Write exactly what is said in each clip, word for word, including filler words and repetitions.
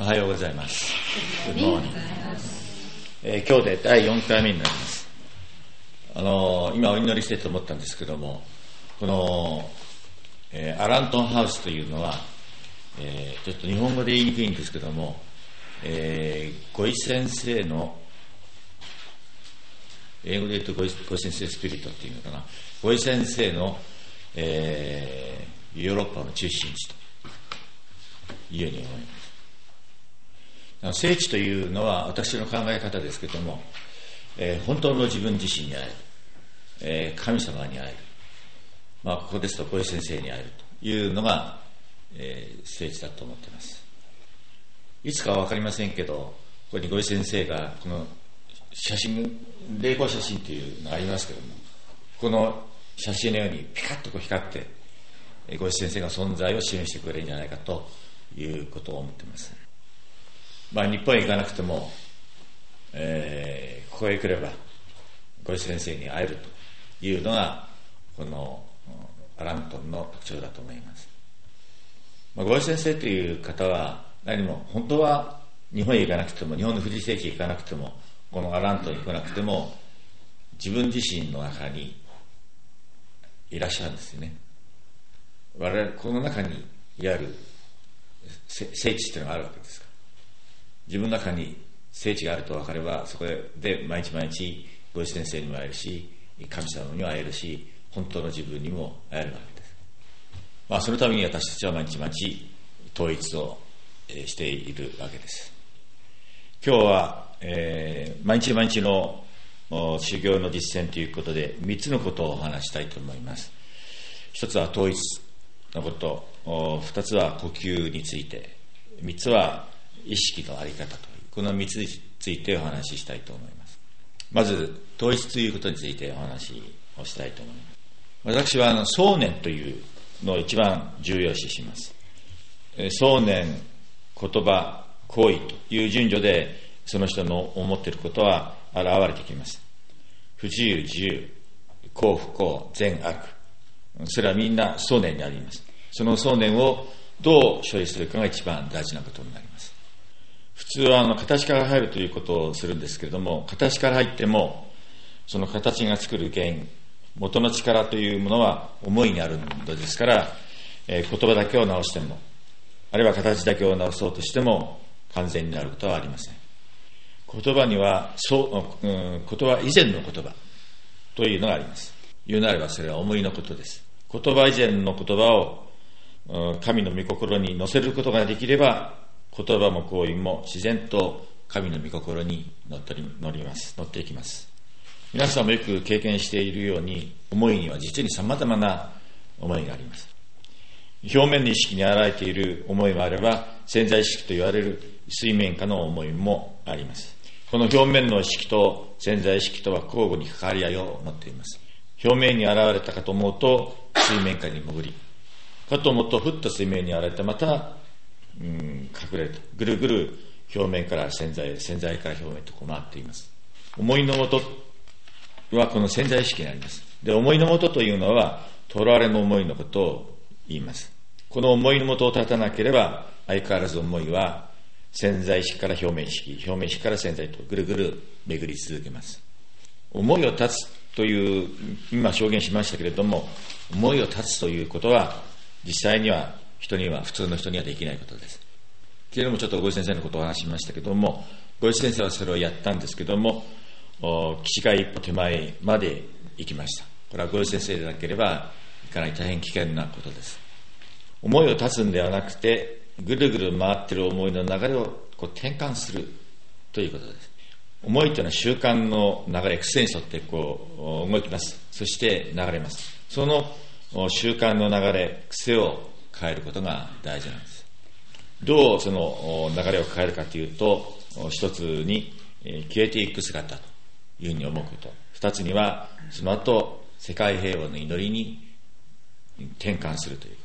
はようございます。Good morning。えー、今日でだいよんかいめになります。あのー、今お祈りしてと思ったんですけども、この、えー、アラントンハウスというのは、えー、ちょっと日本語で言いにくいんですけども、えー、ごい先生の英語で言うとごい先生スピリットっていうのかな、ごい先生の、えー、ヨーロッパの中心地というように思います。聖地というのは私の考え方ですけれども、えー、本当の自分自身に会える、えー、神様に会える、まあ、ここですとごい先生に会えるというのが、えー、聖地だと思っています。いつかは分かりませんけど、ここにごい先生がこの写真、霊光写真というのがありますけれども、この写真のようにピカッとこう光ってごい先生が存在を示してくれるんじゃないかということを思っています。まあ、日本へ行かなくても、えー、ここへ来ればごい先生に会えるというのがこのアラントンの特徴だと思います。まあ、ごい先生という方は何も本当は日本へ行かなくても、日本の富士聖地へ行かなくても、このアラントンに来なくても自分自身の中にいらっしゃるんですよね。我々この中にいわゆる聖地というのがあるわけですから、自分の中に聖地があると分かれば、そこで毎日毎日ごい先生にも会えるし、神様にも会えるし、本当の自分にも会えるわけです。まあ、そのために私たちは毎日毎日統一をしているわけです。今日は、えー、毎日毎日の修行の実践ということでみっつのことをお話したいと思います。一つは統一のこと、二つは呼吸について、三つは意識のあり方という、この三つについてお話ししたいと思います。まず統一ということについてお話をしたいと思います。私はあの想念というのを一番重要視します。想念、言葉、行為という順序でその人の思っていることは現れてきます。不自由、自由、幸不幸、善悪、それはみんな想念にあります。その想念をどう処理するかが一番大事なことになります。普通はあの形から入るということをするんですけれども、形から入ってもその形が作る原因、元の力というものは思いにあるのですから、えー、言葉だけを直しても、あるいは形だけを直そうとしても完全になることはありません。言葉にはそう、うん、言葉以前の言葉というのがあります。言うなればそれは思いのことです。言葉以前の言葉を、うん、神の御心に乗せることができれば、言葉も行為も自然と神の御心に乗って乗ります、乗っていきます。皆さんもよく経験しているように、思いには実に様々な思いがあります。表面の意識に現れている思いもあれば、潜在意識と言われる水面下の思いもあります。この表面の意識と潜在意識とは交互に関わり合いを持っています。表面に現れたかと思うと水面下に潜り、かと思うとふっと水面に現れてまた、うん、隠れると、ぐるぐる表面から潜在、潜在から表面とこう回っています。思いのもとはこの潜在意識にあります。で、思いのもとというのはとらわれの思いのことを言います。この思いのもとを立たなければ、相変わらず思いは潜在意識から表面意識、表面意識から潜在とぐるぐる巡り続けます。思いを断つという、今証言しましたけれども、思いを断つということは実際には人には、普通の人にはできないことです。昨日もちょっとごい先生のことをお話ししましたけれども、ごい先生はそれをやったんですけれども、岸が一歩手前まで行きました。これはごい先生でなければいかない大変危険なことです。思いを断つんではなくて、ぐるぐる回っている思いの流れをこう転換するということです。思いというのは習慣の流れ、癖に沿ってこう動きます。そして流れます。その習慣の流れ、癖を変えることが大事なんです。どうその流れを変えるかというと、一つに消えていく姿というふうに思うこと、二つにはその後世界平和の祈りに転換するということ。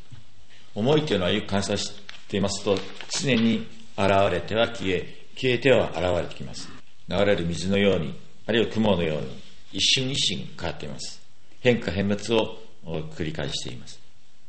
思いというのはよく観察していますと、常に現れては消え、消えては現れてきます。流れる水のように、あるいは雲のように一瞬一瞬変わっています。変化変滅を繰り返しています。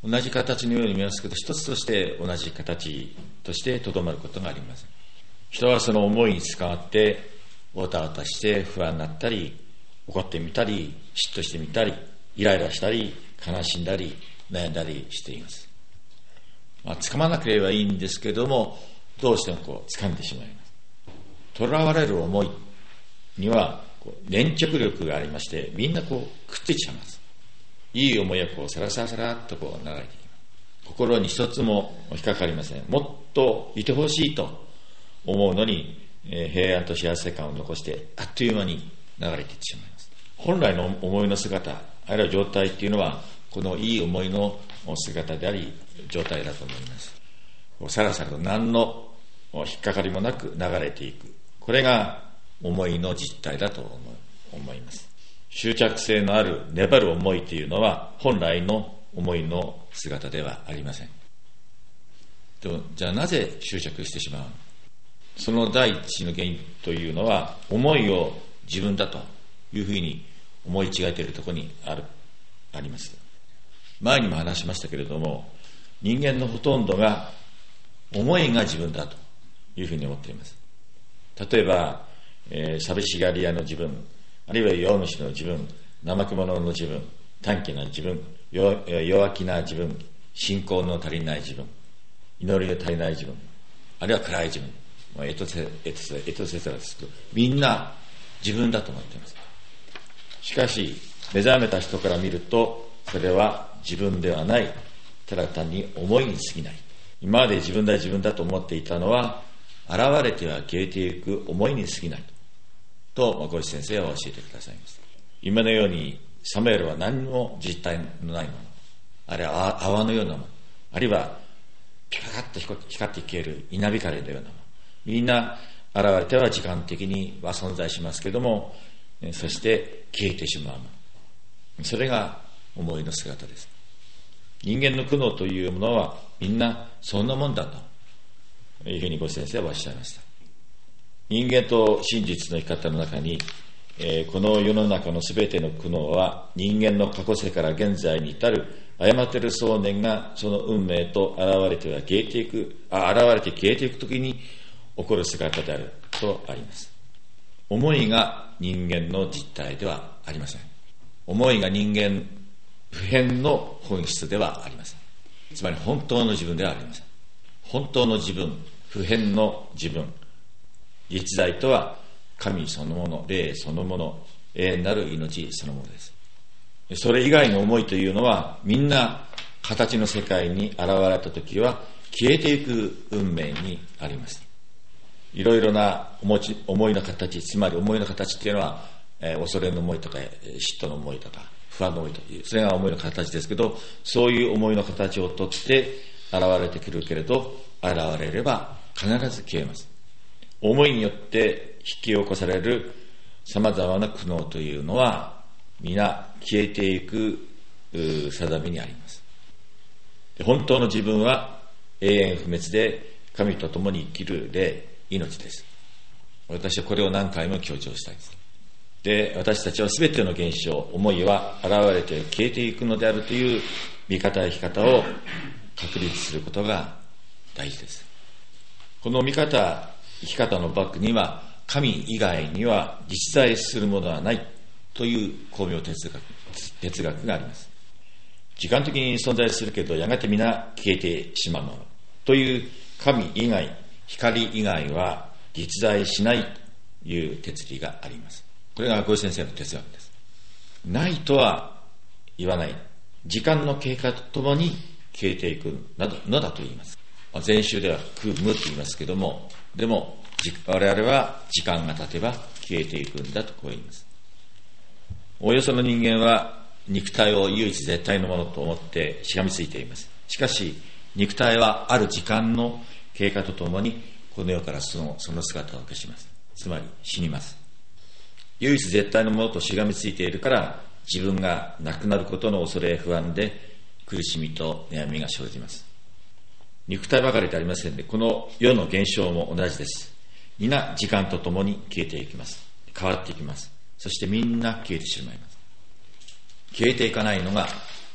同じ形のように見えますけど、一つとして同じ形としてとどまることがありません。人はその思いに捕まってわたわたして不安になったり、怒ってみたり、嫉妬してみたり、イライラしたり、悲しんだり、悩んだりしています。まあ、掴まなければいいんですけれども、どうしてもこう掴んでしまいます。とらわれる思いにはこう粘着力がありまして、みんなこうくっついちゃいます。いい思いはこうサラサラサラっとこう流れていきます。心に一つも引っかかりません。もっといてほしいと思うのに、えー、平安と幸せ感を残してあっという間に流れていってしまいます。本来の思いの姿、あるいは状態っていうのは、このいい思いの姿であり状態だと思います。さらさらと何の引っかかりもなく流れていく、これが思いの実態だと思います。執着性のある粘る思いというのは本来の思いの姿ではありません。でもじゃあなぜ執着してしまうの？その第一の原因というのは、思いを自分だというふうに思い違えているところにあるあります。前にも話しましたけれども、人間のほとんどが思いが自分だというふうに思っています。例えば、えー、寂しがり屋の自分、あるいは弱虫の自分、怠け者の自分、短気な自分、弱気な自分、信仰の足りない自分、祈りの足りない自分、あるいは暗い自分、エトセエトセエトセトラですと、みんな自分だと思っています。しかし目覚めた人から見ると、それは自分ではない、ただ単に思いに過ぎない。今まで自分だ自分だと思っていたのは、現れては消えていく思いに過ぎないと小石先生は教えてくださいます。今のようにサムエルは何も実体のないもの、あるいは泡のようなもの、あるいはピカッと光って消える稲光のようなもの、みんな現れては時間的には存在しますけれども、そして消えてしまうもの、それが思いの姿です。人間の苦悩というものはみんなそんなもんだというふうにご先生はおっしゃいました。人間と真実の生き方の中に、えー、この世の中のすべての苦悩は人間の過去世から現在に至る誤っている想念がその運命と現れては消えていくあ現れて消えていくときに起こる姿であるとあります。思いが人間の実態ではありません。思いが人間普遍の本質ではありません。つまり本当の自分ではありません。本当の自分、普遍の自分、実在とは神そのもの、霊そのもの、永遠なる命そのものです。それ以外の思いというのはみんな形の世界に現れたときは消えていく運命にあります。いろいろな思い、思いの形、つまり思いの形っていうのは、えー、恐れの思いとか嫉妬の思いとか不安の思いという、それが思いの形ですけど、そういう思いの形をとって現れてくるけれど、現れれば必ず消えます。思いによって引き起こされる様々な苦悩というのは皆消えていく定めにあります。本当の自分は永遠不滅で神と共に生きる霊、命です。私はこれを何回も強調したいです。で、私たちは全ての現象、思いは現れて消えていくのであるという見方や生き方を確立することが大事です。この見方、生き方のバックには神以外には実在するものはないという巧妙哲学、哲学があります。時間的に存在するけどやがて皆消えてしまうものという神以外、光以外は実在しないという哲理があります。これが小石先生の哲学です。ないとは言わない。時間の経過とともに消えていくのだと言います。前週では空無と言いますけども、でも我々は時間が経てば消えていくんだとこう言います。おおよその人間は肉体を唯一絶対のものと思ってしがみついています。しかし肉体はある時間の経過とともにこの世からその、その姿を消します。つまり死にます。唯一絶対のものとしがみついているから自分がなくなることの恐れ不安で苦しみと悩みが生じます。肉体ばかりでありませんで、この世の現象も同じです。皆時間とともに消えていきます。変わっていきます。そしてみんな消えてしまいます。消えていかないのが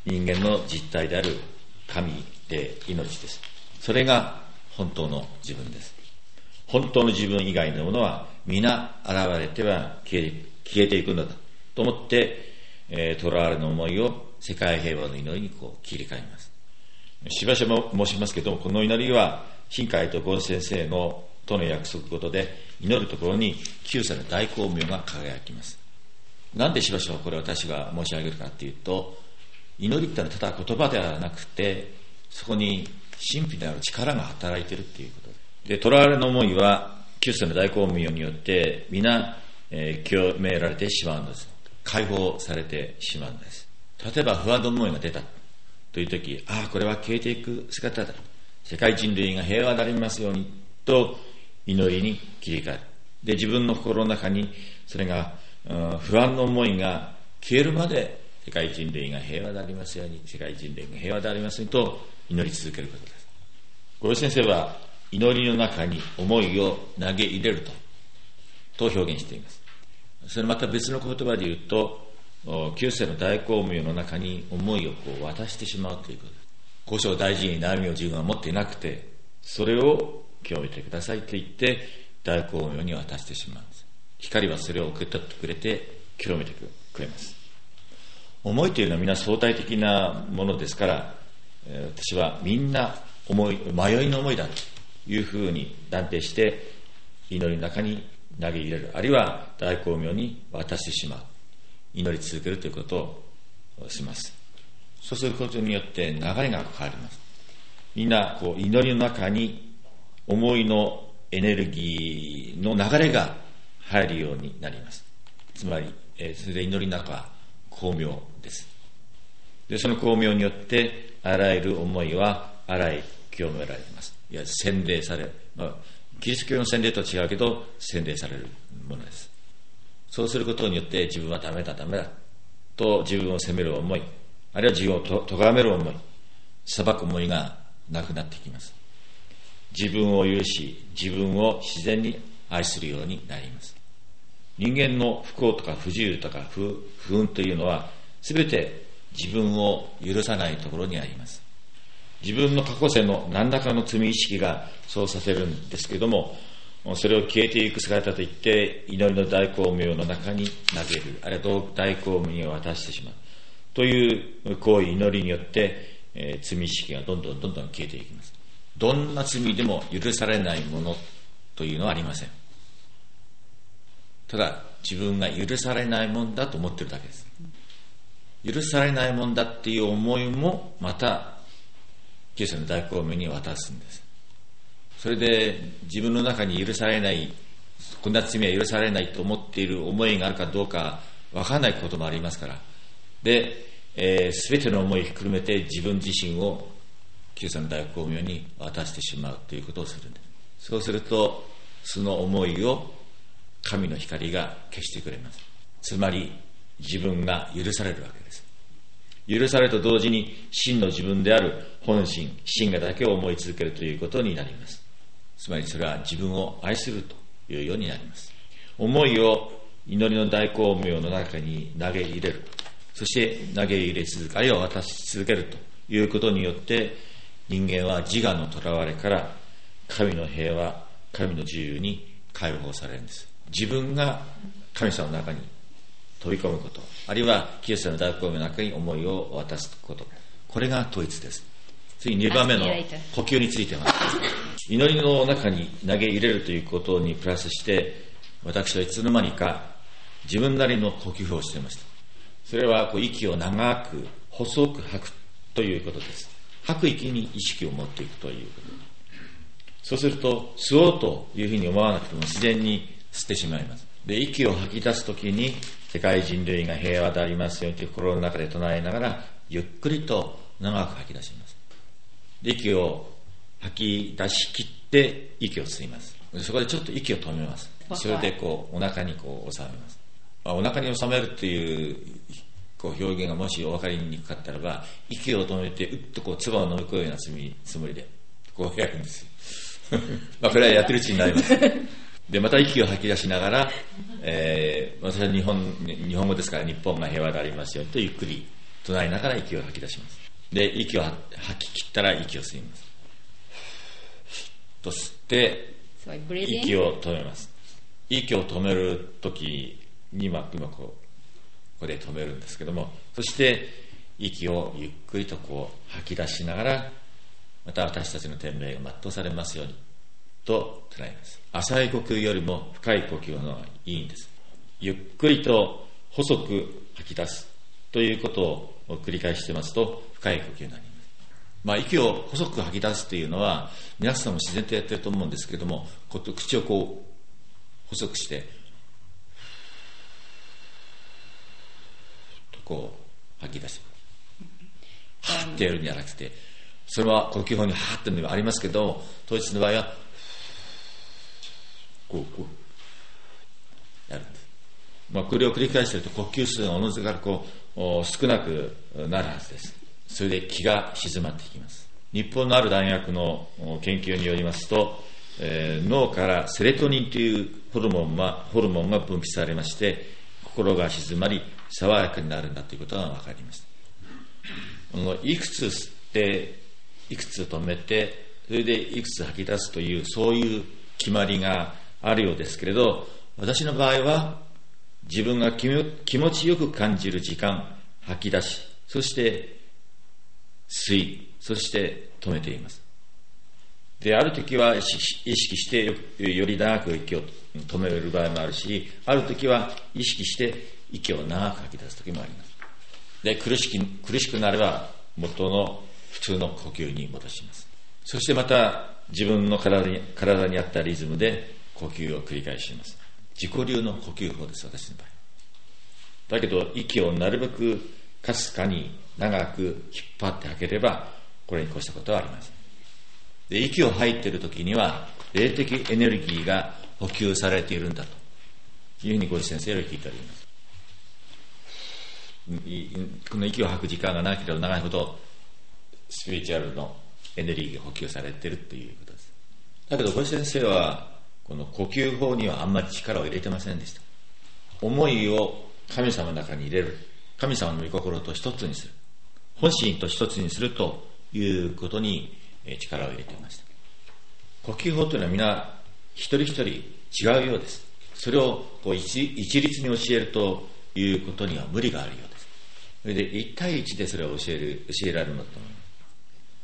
人間の実体である神で命です。それが本当の自分です。本当の自分以外のものは皆現れては消え、消えていくのだと思って、えー、トラールの思いを世界平和の祈りにこう切り替えます。しばしば申しますけども、この祈りは新海とゴン先生のとの約束事で、祈るところに九世の大光明が輝きます。なんでしばしばこれを私が申し上げるかというと、祈りってのはただ言葉ではなくて、そこに神秘である力が働いているということで、トラーレの思いは九世の大光明によって皆、えー、清められてしまうんです。解放されてしまうんです。例えば不安の思いが出たというとき、ああこれは消えていく姿だ、世界人類が平和でありますようにと祈りに切り替える。で、自分の心の中にそれが、うん、不安の思いが消えるまで世界人類が平和でありますように、世界人類が平和でありますようにと祈り続けることです。ゴロ先生は祈りの中に思いを投げ入れるとと表現しています。それまた別の言葉で言うと、九世の大光明の中に思いをこう渡してしまうということです。五章大事に悩みを自分は持っていなくて、それを清めてくださいと言って大光明に渡してしまうんです。光はそれを受け取ってくれて清めてくれます。思いというのはみんな相対的なものですから、私はみんな思い迷いの思いだというふうに断定して祈りの中に投げ入れる、あるいは大光明に渡してしまう、祈り続けるということをします。そうすることによって流れが変わります。みんなこう祈りの中に思いのエネルギーの流れが入るようになります。つまり、えー、それで祈りの中は光明です。で、その光明によってあらゆる思いは洗い清められます。いや、洗礼される、まあ、キリスト教の洗礼とは違うけど洗礼されるものです。そうすることによって自分はダメだダメだと自分を責める思い、あるいは自分をと咎める思い、裁く思いがなくなってきます。自分を許し、自分を自然に愛するようになります。人間の不幸とか不自由とか 不, 不運というのは全て自分を許さないところにあります。自分の過去世の何らかの罪意識がそうさせるんですけども、それを消えていく姿といって祈りの大光明の中に投げる、あるいは大光明に渡してしまうという行為、祈りによって、えー、罪意識がどんどんどんどん消えていきます。どんな罪でも許されないものというのはありません。ただ自分が許されないもんだと思っているだけです。許されないもんだっていう思いもまた九世の大光明に渡すんです。それで自分の中に許されない、こんな罪は許されないと思っている思いがあるかどうか分からないこともありますから、で、えー、全ての思いをひっくるめて自分自身を九世の大光明に渡してしまうということをするんです。そうするとその思いを神の光が消してくれます。つまり自分が許されるわけです。許されると同時に真の自分である本心、真がだけを思い続けるということになります。つまりそれは自分を愛するというようになります。思いを祈りの大光明の中に投げ入れる、そして投げ入れ続け、あるいは渡し続けるということによって人間は自我の囚われから神の平和、神の自由に解放されるんです。自分が神様の中に飛び込むこと、あるいは九世の大光明の中に思いを渡すこと、これが統一です。次にばんめの呼吸については、祈りの中に投げ入れるということにプラスして、私はいつの間にか自分なりの呼吸をしていました。それはこう息を長く細く吐くということです。吐く息に意識を持っていくということ。そうすると吸おうというふうに思わなくても自然に吸ってしまいます。で、息を吐き出すときに世界人類が平和でありますようにという心の中で唱えながらゆっくりと長く吐き出します。で、息を吐き出し切って息を吸います。そこでちょっと息を止めます。それでこうお腹にこう収めます。まあ、お腹に収めるっていうこう表現がもしお分かりにくかったらば、息を止めてうっとこう唾を飲み込むようなつもりでこうやるんですよ。まあこれはやってるうちになります。で、また息を吐き出しながら、えー、私は日本、日本語ですから日本が平和でありますようにとゆっくり唱えながら息を吐き出します。で、息を吐き切ったら息を吸います。と吸って、息を止めます。息を止めるときに、まあ、今こう、ここで止めるんですけども、そして息をゆっくりとこう吐き出しながら、また私たちの天命が全うされますようにと唱えます。浅い呼吸よりも深い呼吸の方がいいんです。ゆっくりと細く吐き出すということを繰り返してますと深い呼吸になります。まあ、息を細く吐き出すというのは皆さんも自然とやってると思うんですけれども、口をこう細くしてとこう吐き出してはーってやるんじゃなくて、それは呼吸法にはーっていうのがありますけど、統一の場合はこうこうやるんです。まあ、これを繰り返していると呼吸数がおのずからこう少なくなるはずです。それで気が静まっていきます。日本のある大学の研究によりますと、えー、脳からセレトニンというホルモンが、ホルモンが分泌されまして、心が静まり爽やかになるんだということが分かりました。あのいくつ吸っていくつ止めて、それでいくつ吐き出すというそういう決まりがあるようですけれど、私の場合は自分が気持ちよく感じる時間吐き出し、そして吸い、そして止めています。で、ある時は意識してより長く息を止める場合もあるし、ある時は意識して息を長く吐き出す時もあります。で、苦しき苦しくなれば元の普通の呼吸に戻します。そしてまた自分の体に、体に合ったリズムで呼吸を繰り返します。自己流の呼吸法です、私の場合。だけど息をなるべくかすかに長く引っ張って吐ければこれに越したことはありません。で、息を吐いているときには霊的エネルギーが補給されているんだというふうにご先生より聞いております。この息を吐く時間が長ければ長いほどスピリチュアルのエネルギーが補給されているということです。だけどご先生はこの呼吸法にはあんまり力を入れてませんでした。思いを神様の中に入れる、神様の御心と一つにする、本心と一つにするということに力を入れていました。呼吸法というのは皆一人一人違うようです。それをこう 一, 一律に教えるということには無理があるようです。それで一対一でそれを教える教えられるのだと思います。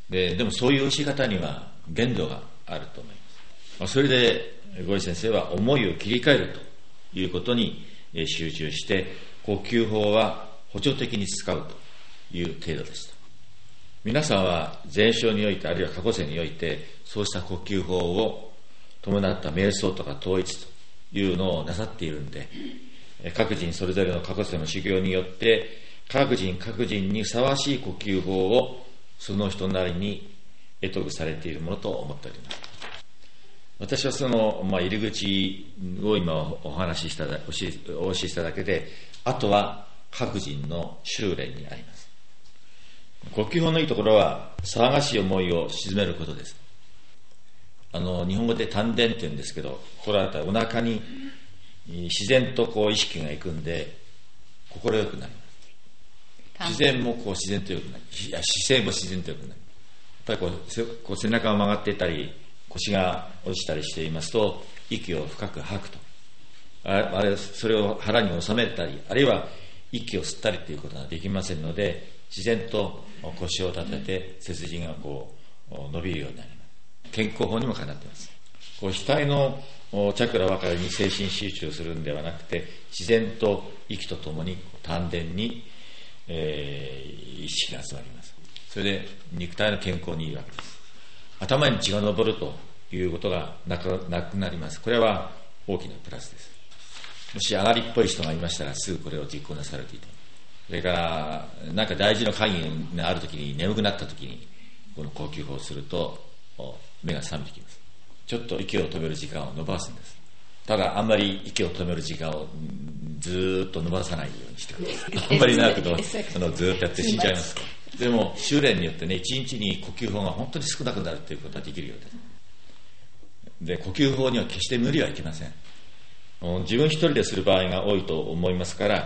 で、でもそういう教え方には限度があると思います。それでゴリ先生は思いを切り替えるということに集中して、呼吸法は補助的に使うという程度でした。皆さんは前生において、あるいは過去世において、そうした呼吸法を伴った瞑想とか統一というのをなさっているんで、各人それぞれの過去世の修行によって各人各人にふさわしい呼吸法をその人なりに得得されているものと思っております。私はその、まあ、入り口を今お話ししただ、お教えしただけで、あとは各人の修練にあります。呼吸法のいいところは騒がしい思いを鎮めることです。あの日本語で丹田って言うんですけど、これはお腹に自然とこう意識がいくんで心よくなります。自然もこう自然とよくなり、いや姿勢も自然とよくなり、やっぱりこう、こう背中が曲がっていたり腰が落ちたりしていますと、息を深く吐くと、あれそれを腹に収めたり、あるいは息を吸ったりということができませんので、自然と腰を立てて背筋がこう伸びるようになります。健康法にもかなっています。こう額のチャクラばかりに精神集中するんではなくて、自然と息とともに丹田に、えー、意識が集まります。それで肉体の健康にいいわけです。頭に血が上るということがなく、なくなります。これは大きなプラスです。もし上がりっぽい人がいましたらすぐこれを実行なされていた。それから何か大事な会議があるときに、眠くなったときにこの呼吸法をすると目が覚めてきます。ちょっと息を止める時間を伸ばすんです。ただあんまり息を止める時間をずーっと伸ばさないようにしてください。あんまり長くとあのずーっとやって死んじゃいます。でも修練によってね、一日に呼吸法が本当に少なくなるということができるようです。で、呼吸法には決して無理はいけません。自分一人でする場合が多いと思いますから、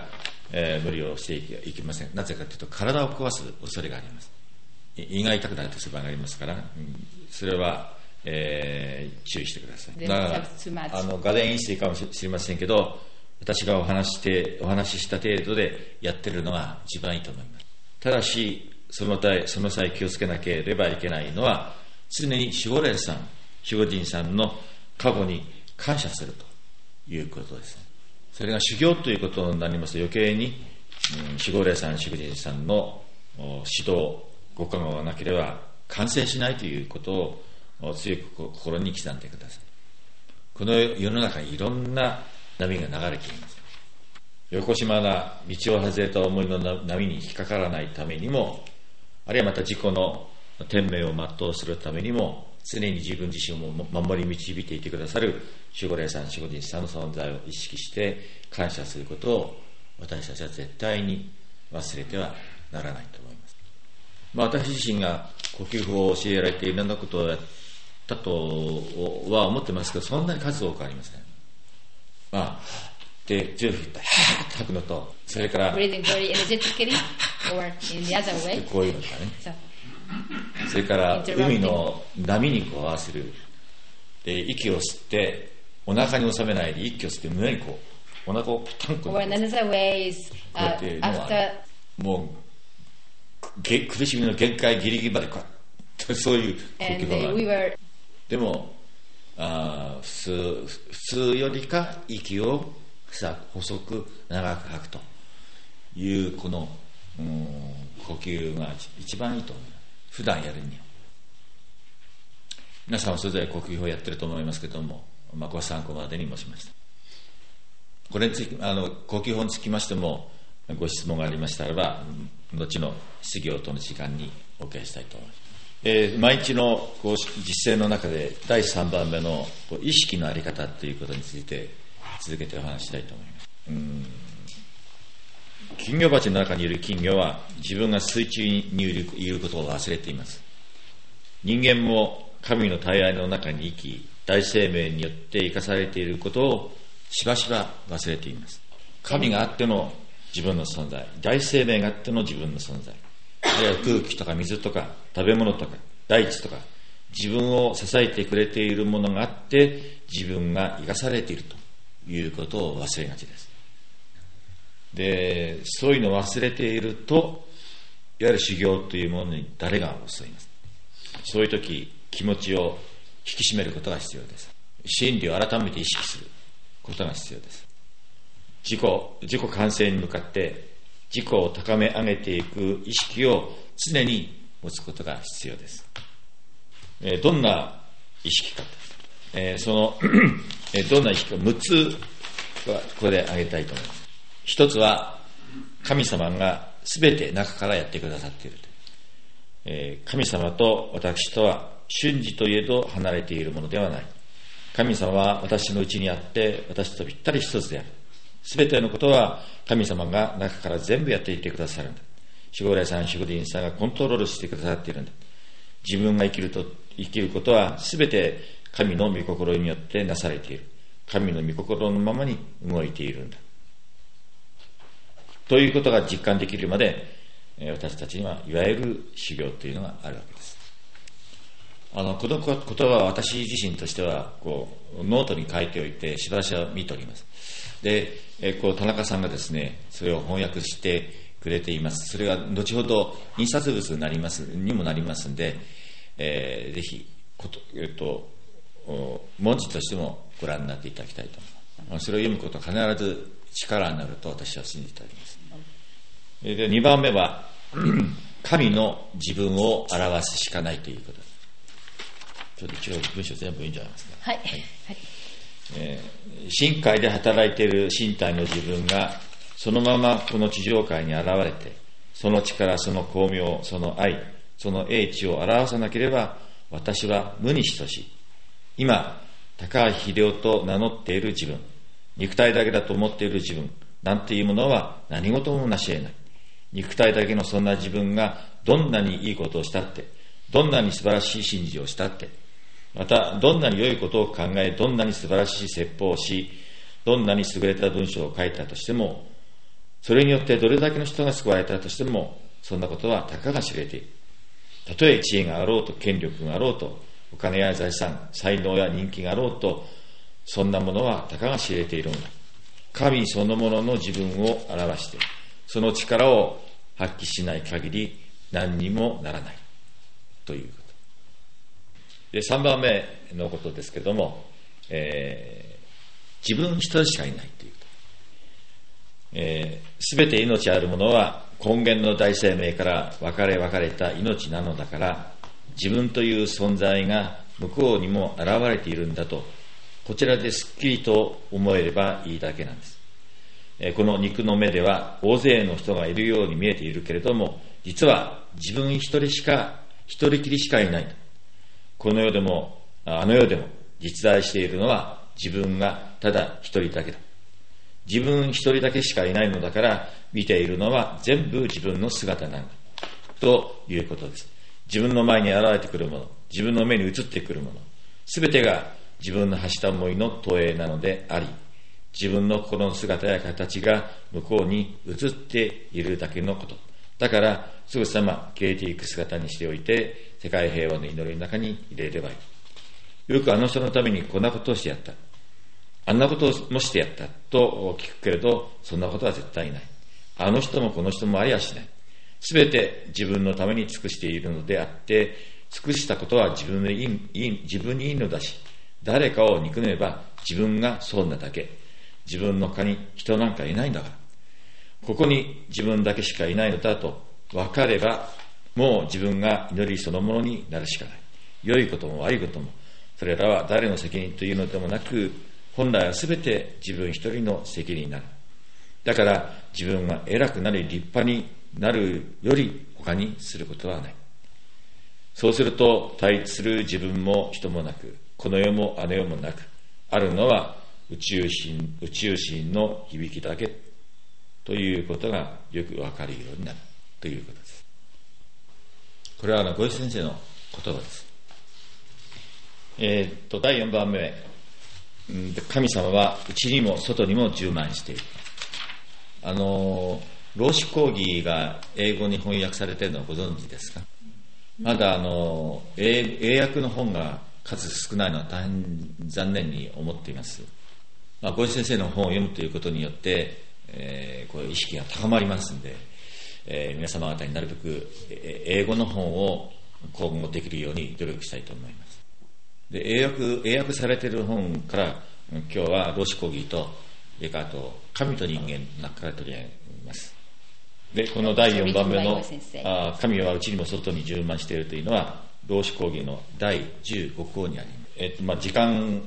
えー、無理をしていけません。なぜかというと体を壊す恐れがあります。胃が痛くなるという場合がありますから、うん、それは、えー、注意してください。だからあの画伝飲水かもしれませんけど、私がお話してお話しした程度でやってるのが一番いいと思います。ただしその際その際気をつけなければいけないのは、常に守護霊さん守護神さんの加護に感謝するということです。それが修行ということになりますと、余計に、うん、守護霊さん守護神さんの指導ご加護がなければ完成しないということを強く心に刻んでください。この世の中にいろんな波が流れています。横島な道を外れた思いの波に引っかからないためにも、あるいはまた自己の天命を全うするためにも、常に自分自身を守り導いていてくださる守護霊さん守護神さんの存在を意識して感謝することを、私たちは絶対に忘れてはならないと思います。まあ、私自身が呼吸法を教えられていろんなことをやったとは思ってますけど、そんなに数多くありません。まあ、で、強くはぁーって吐くのと、それから、 breathing very energetically or in the other way. こういうのとかね。それから、海の波にこう合わせる。で、息を吸って、お腹に収めないで息を吸って胸にこう、お腹をパンコ Or another way is, uh, after もう、苦しみの限界ギリギリまでこう、そういう呼吸法がある。 we were... でも、あ普通普通よりか息を細く長く吐くというこの、うん、呼吸が一番いいと思います。普段やるには皆さんはそれぞれ呼吸法をやってると思いますけども、まあ、ご参考までに申しました。これにつきあの呼吸法につきましてもご質問がありましたらば、後の質疑応答の時間にお受けしたいと思います。えー、毎日のこう実践の中でだいさんばんめのこう意識の在り方ということについて続けてお話したいと思います。うーん金魚鉢の中にいる金魚は自分が水中にいる、いることを忘れています。人間も神の体愛の中に生き、大生命によって生かされていることをしばしば忘れています。神があっての自分の存在、大生命があっての自分の存在、あるいは空気とか水とか食べ物とか大地とか自分を支えてくれているものがあって自分が生かされているということを忘れがちです。で、そういうのを忘れていると、いわゆる修行というものに誰が襲います。そういう時気持ちを引き締めることが必要です。真理を改めて意識することが必要です。自己自己完成に向かって自己を高め上げていく意識を常に持つことが必要です。えー、どんな意識か、えー、その、えー、どんな意識かむっつはここで挙げたいと思います。一つは神様がすべて中からやってくださっている、えー、神様と私とは瞬時といえど離れているものではない。神様は私のうちにあって私とぴったり一つである。すべてのことは神様が中から全部やっていてくださるんだ。守護霊さん、守護神さんがコントロールしてくださっているんだ。自分が生きると生きることはすべて神の御心によってなされている。神の御心のままに動いているんだ。ということが実感できるまで、私たちにはいわゆる修行というのがあるわけです。あのこの言葉は私自身としてはこうノートに書いておいてしばしば見ております。で、えこう田中さんがですねそれを翻訳してくれています。それが後ほど印刷物になりますにもなりますんで、えー、ぜひこと、えっと、文字としてもご覧になっていただきたいと思います。それを読むことは必ず力になると私は信じております。で、にばんめは神の自分を表すしかないということです。ちょっと一応文章全部いいんじゃないですか。 はい、はい、 えー、身海で働いている身体の自分がそのままこの地上界に現れて、その力、その巧妙、その愛、その英知を表さなければ私は無に等しい。今高橋秀夫と名乗っている自分、肉体だけだと思っている自分なんていうものは何事もなし得ない。肉体だけのそんな自分がどんなにいいことをしたって、どんなに素晴らしい信心をしたって、またどんなに良いことを考え、どんなに素晴らしい説法をし、どんなに優れた文章を書いたとしても、 それによってどれだけの人が救われたとしても、そんなことはたかが知れている。たとえ知恵があろうと、権力があろうと、お金や財産、才能や人気があろうと、そんなものはたかが知れているのだ。神そのものの自分を表して、その力を発揮しない限り何にもならないということ。で、さんばんめのことですけども、えー、自分一人しかいないということ。えー、すべて命あるものは根源の大生命から分かれ分かれた命なのだから、自分という存在が向こうにも現れているんだと、こちらですっきりと思えればいいだけなんです。えー、この肉の目では大勢の人がいるように見えているけれども、実は自分一人しか、一人きりしかいない。この世でも、あの世でも実在しているのは自分がただ一人だけだ。自分一人だけしかいないのだから、見ているのは全部自分の姿なんだということです。自分の前に現れてくるもの、自分の目に映ってくるもの、すべてが自分の発した思いの投影なのであり、自分の心の姿や形が向こうに映っているだけのこと。だからすぐさま消えていく姿にしておいて、世界平和の祈りの中に入れればいい。よくあの人のためにこんなことをしてやった、あんなことをもしてやったと聞くけれど、そんなことは絶対ない。あの人もこの人もありゃしない。すべて自分のために尽くしているのであって、尽くしたことは自分でいい、いい、自分にいいのだし、誰かを憎めば自分が損なだけ。自分の他に人なんかいないんだから。ここに自分だけしかいないのだと分かれば、もう自分が祈りそのものになるしかない。良いことも悪いことも、それらは誰の責任というのでもなく、本来はすべて自分一人の責任になる。だから自分が偉くなり立派になるより他にすることはない。そうすると対立する自分も人もなく、この世もあの世もなく、あるのは宇宙心、宇宙心の響きだけということがよくわかるようになるということです。これはあのご一先生の言葉です。えー、っとだいよんばんめ、神様は内にも外にも充満している。あの老子講義が英語に翻訳されているのをご存知ですか？まだあの 英, 英訳の本が数少ないのは大変残念に思っています。まあ、ご一先生の本を読むということによって、えー、こういう意識が高まりますので、えー、皆様方になるべく英語の本を今後できるように努力したいと思います。で、英訳、英訳されている本から今日は老子講義と、それからあと神と人間の中から取り上げます。で、このだいよんばんめのあ神は内にも外に充満しているというのは老子講義のだいじゅうご項にあります。えっとまあ時間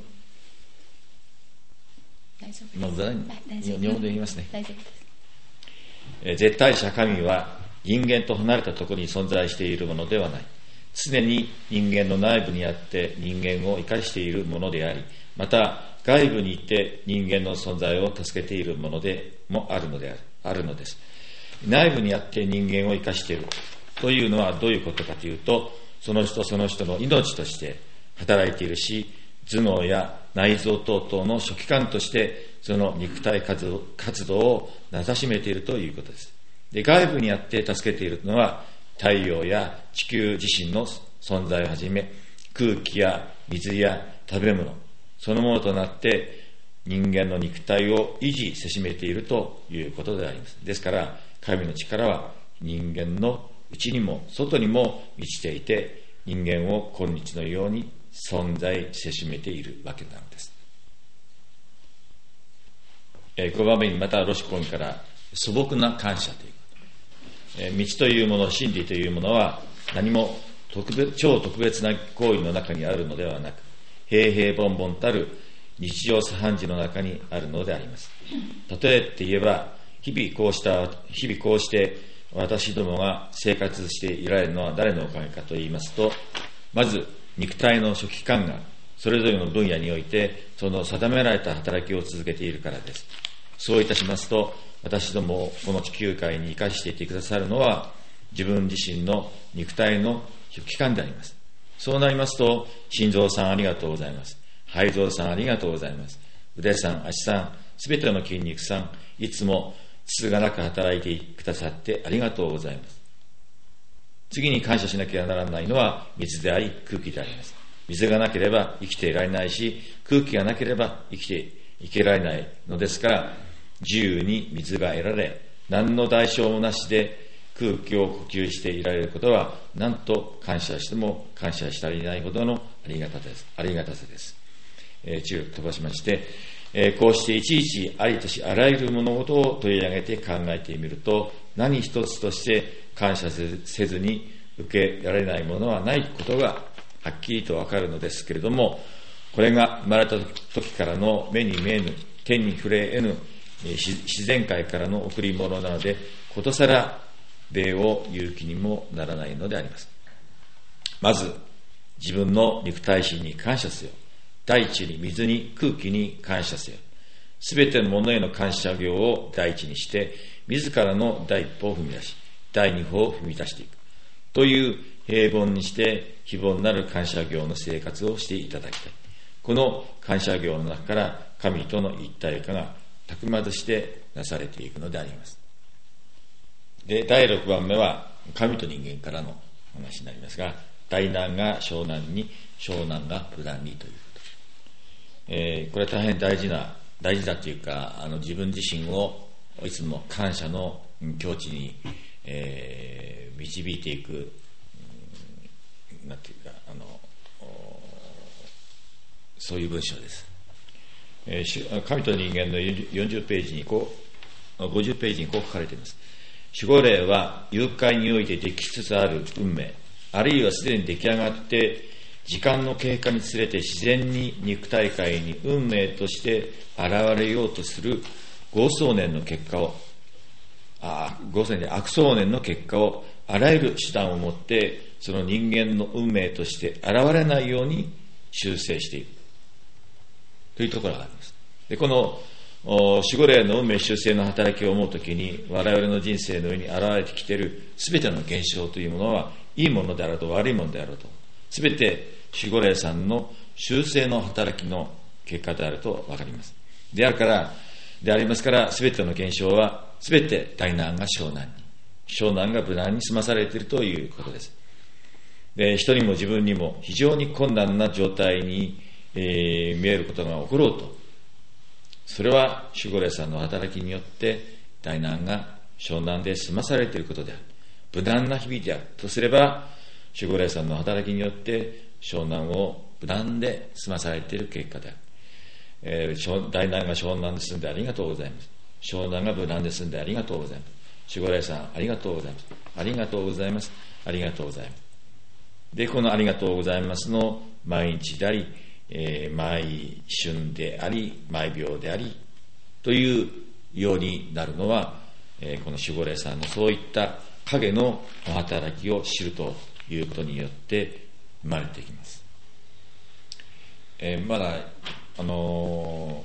の日本語で言いますね。え絶対者神は人間と離れたところに存在しているものではない。常に人間の内部にあって人間を生かしているものであり、また外部にいて人間の存在を助けているものでもあるのである、あるのです。内部にあって人間を生かしているというのはどういうことかというと、その人その人の命として働いているし、頭脳や内臓等々の書記官としてその肉体活動、活動をなさしめているということです。で、外部にあって助けているのは太陽や地球自身の存在をはじめ、空気や水や食べ物そのものとなって人間の肉体を維持せしめているということであります。ですから神の力は人間の内にも外にも満ちていて、人間を今日のように存在せしめているわけなのです。ごばんめにまた老子講義から素朴な感謝ということ。道というもの、真理というものは何も特別超特別な行為の中にあるのではなく、平々凡々たる日常茶飯事の中にあるのであります。例えて言えば、日々こうした日々こうして私どもが生活していられるのは誰のおかげかと言いますと、まず肉体の書記官がそれぞれの分野においてその定められた働きを続けているからです。そういたしますと、私どもをこの地球界に生かしていてくださるのは自分自身の肉体の書記官であります。そうなりますと、心臓さんありがとうございます、肺臓さんありがとうございます、腕さん、足さん、すべての筋肉さん、いつもつつがなく働いてくださってありがとうございます。次に感謝しなければならないのは水であり空気であります。水がなければ生きていられないし、空気がなければ生きていけられないのですから、自由に水が得られ、何の代償もなしで空気を呼吸していられることは、なんと感謝しても感謝し足りないほどのありがたさです。ありがたさです。えー、中飛ばしまして、えー、こうしていちいちありとしあらゆる物事を取り上げて考えてみると、何一つとして感謝せずに受けられないものはないことがはっきりとわかるのですけれども、これが生まれた時からの目に見えぬ、手に触れ得ぬ自然界からの贈り物なので、ことさら礼を言う気にもならないのであります。まず、自分の肉体心に感謝せよ。大地に水に空気に感謝せよ。すべてのものへの感謝行を第一にして、自らの第一歩を踏み出し、第二歩を踏み出していく。という平凡にして非凡なる感謝行の生活をしていただきたい。この感謝行の中から神との一体化がたくまずしてなされていくのであります。で、だいろくばんめは神と人間からの話になりますが、大難が小難に、小難が無難にということ。えー、これは大変大事な、大事だというか、あの自分自身をいつも感謝の境地に、えー、導いていく、うん、なんていうか、あの、そういう文章です。えー、神と人間のよんじゅうページにこう、ごじゅうページにこう書かれています。守護霊は誘拐においてできつつある運命、あるいはすでに出来上がって時間の経過につれて自然に肉体界に運命として現れようとする業想念の結果を、あ業想念で悪想念の結果をあらゆる手段をもってその人間の運命として現れないように修正しているというところがあります。で、この守護霊の運命修正の働きを思うときに、我々の人生の上に現れてきているすべての現象というものは、いいものであろうと悪いものであろうと、すべて守護霊さんの修正の働きの結果であると分かります。であるから、でありますから、すべての現象は、すべて大難が小難に、小難が無難に済まされているということです。で、人にも自分にも非常に困難な状態に、えー、見えることが起ころうと、それは守護霊さんの働きによって大難が小難で済まされていることである。無難な日々であるとすれば、守護霊さんの働きによって小難を無難で済まされている結果である。えー、大難が小難で済んでありがとうございます。小難が無難で済んでありがとうございます。守護霊さん、ありがとうございます。ありがとうございます。ありがとうございます。で、このありがとうございますの毎日であり、えー、毎春であり、毎秒であり、というようになるのは、えー、この守護霊さんのそういった影のお働きを知るということによって生まれてきます。えー、まだ、あの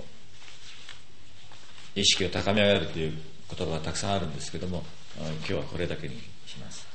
ー、意識を高め上げるという言葉がたくさんあるんですけども、今日はこれだけにします。